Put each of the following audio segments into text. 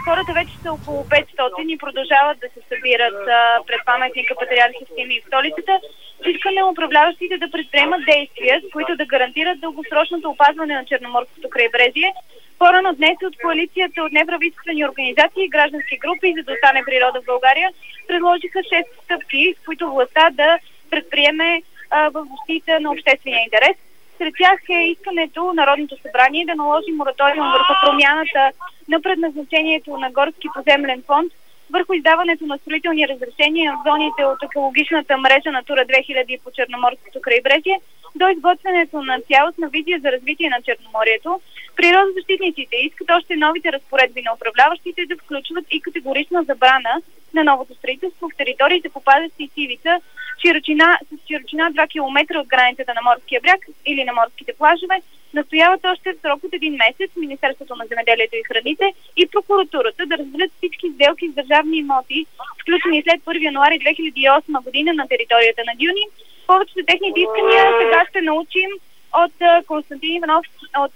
Хората вече са около 500 и продължават да се събират пред паметника Патриарх Евтимий в столицата. Искаме управляващите да предприемат действия, с които да гарантират дългосрочното опазване на Черноморското крайбрежие. По-рано днес от коалицията от неправителствени организации и граждански групи за да остане природа в България предложиха 6 стъпки, с които властта да предприеме в защита на обществения интерес. Сред тях е искането Народното събрание да наложи мораториум върху промяната на предназначението на горски поземлен фонд, върху издаването на строителни разрешения в зоните от екологичната мрежа Натура 2000 по Черноморското крайбрежие до изготвянето на цялостна визия за развитие на Черноморието. Природозащитниците искат още новите разпоредби на управляващите да включват и категорична забрана на новото строителство в териториите попадащи в ивица с широчина 2 км от границата на морския бряг или на морските плажове. Настояват още в срок от един месец Министерството на земеделието и храните и прокуратурата да разделят всички сделки с държавни имоти, сключени след 1 януари 2008 година на територията на Дюни. Повечето техните искания сега ще научим от Константин Иванов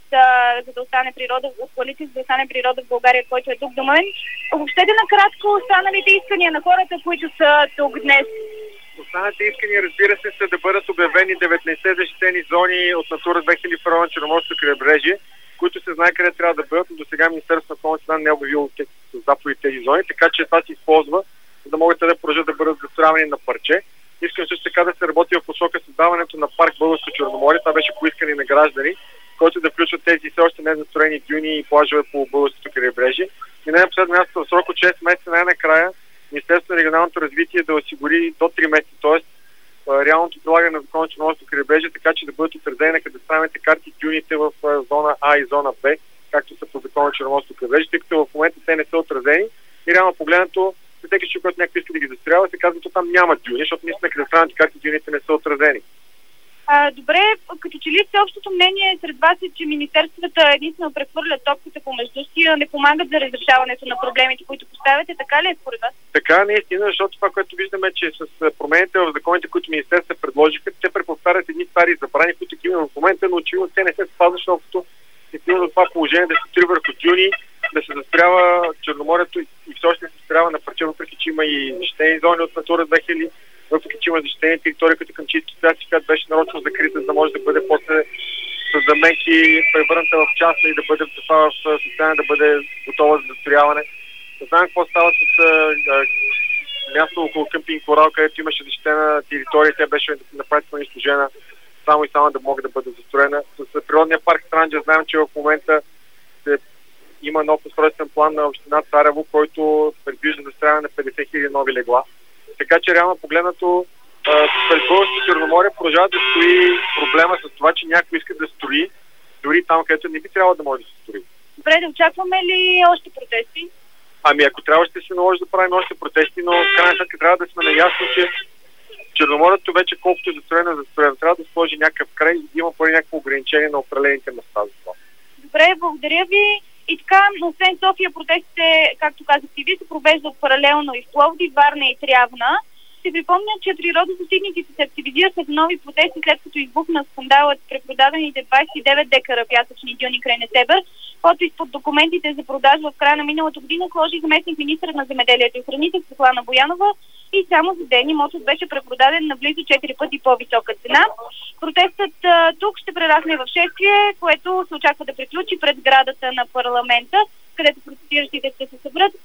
за да остане природа, от коалиция за да остане природа в България, който е тук до мен. Обобщете накратко останалите искания на хората, които са тук днес. Останалите искания, разбира се, са да бъдат обявени 19 защитени зони от Натура 2000 в района на Черноморското крайбрежие, които се знае къде трябва да бъдат, но до сега Министерството на околната среда не е обявило заповеди тези зони, така че това се използва, за да могат да продължат да бъдат застроявани на парче. Искам също така да се работи в посока създаването на парк Българско Черноморие. Това беше поискане на граждани, който да включват тези все още незастроени дюни и плажове по Българското крайбрежие. И не на последно място, в срок от 6 месеца най-накрая Министерството на регионалното развитие да осигури до 3 месеца, т.е. реалното прилагане на закона на Черноморското крайбрежие, така че да бъдат отразени на кадастралните карти дюните в зона А и зона Б, както са по закона на Черноморското крайбрежие, тъй като в момента те не са отразени и реално погледнато всеки човек, който някой иска да ги застроява, се казва, че там няма дюни, защото наистина кадастралните карти дюните не са отразени. Добре, като че ли всеобщото мнение сред вас е, че министерствата единствено прехвърлят топката помежду си, а не помагат за разрешаването на проблемите, които поставяте, така ли е според вас? Така наистина, защото това, което виждаме, е, че с промените в законите, които министерствата предложиха, те преповтарят едни стари забрани, които такива в момента, но очевидно те не се спазват, защото стигна до това положение да се строи върху дюни, да се застроява Черноморието и все още се застроява на парче, въпреки че има и защитени зони от Натура 2000, въпреки че има защитени територии, като Камчийски пясък, която беше нарочно закрита, за да може да бъде после с заменки превърната в частна и да бъде в състояние да бъде готова за застрояване. Не знам какво става с място около къмпинг Корал, където имаше защитена територия, тя беше направително изслужена само и само да може да бъде застроена. С природния парк Странджа знаем, че в момента има нов устройствен план на община Царево, който предвижда застрояване на 50 000 нови легла. Така че реално погледнато пред Българското Черноморие продължава да стои проблема с това, че някой иска да строи дори там, където не би трябвало да може да се строи. Добре, да очакваме ли още протести? Ами ако трябва, ще се наложи да правим още протести, но в крайна сметка трябва да сме наясно, че Черноморието вече колкото е застроено, трябва да сложи някакъв край и има поне някакво ограничение на определените места за това. Добре, благодаря ви. И така, освен София, протестите, както казахте ви, се провеждат паралелно и в Пловдив, Варна и Трявна. Ще припомня, че природозащитниците се активизират след нови протести, след като избухна скандалът с препродадените 29 декара пясъчни дюни край Несебър. Подпис под документите за продажба в края на миналата година сложи заместник министърът на земеделието и храните Светлана Боянова и само за ден имотът беше препродаден на близо 4 пъти по-висока цена. Протестът тук ще прерасне в шествие, което се очаква да приключи пред сградата на парламента, където протестиращите ще се съберат